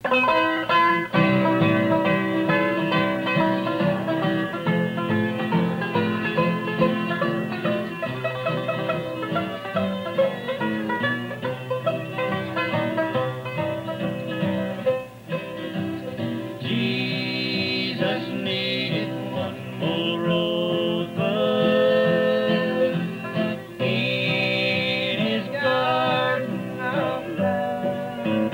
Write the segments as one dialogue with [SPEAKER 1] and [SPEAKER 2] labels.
[SPEAKER 1] Jesus needed one more rosebud in his garden of love.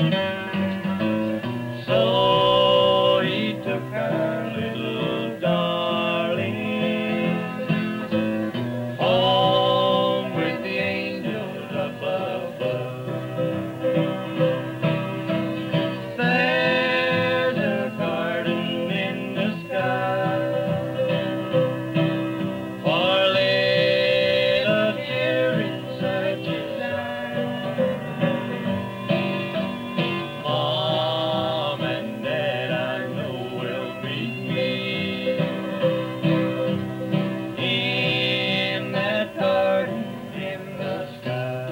[SPEAKER 1] So he took our little darling home with the angels up above. There's a garden in the sky for little children such as I. Mom and Dad, I know will meet me in that garden in the sky.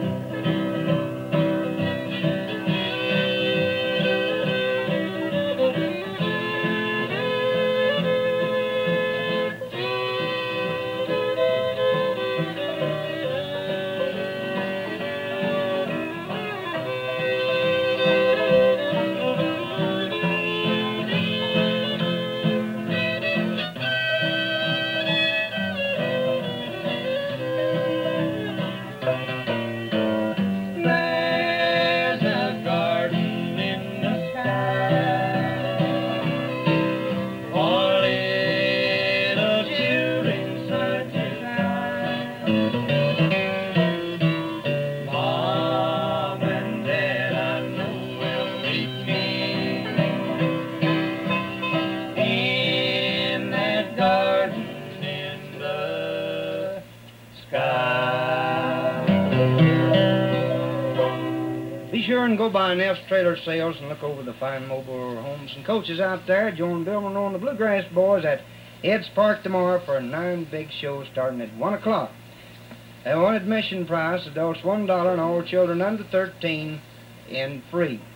[SPEAKER 1] There's a garden in the sky for little children such as I. Mom and Dad, I know will meet me in that garden in the sky.
[SPEAKER 2] Be sure and go by Neff's Trailer Sales and look over the fine mobile homes and coaches out there. Join Billman on the Bluegrass Boys at Ed's Park tomorrow for 9 big shows starting at 1 o'clock. At one admission price, adults $1 and all children under 13 in free.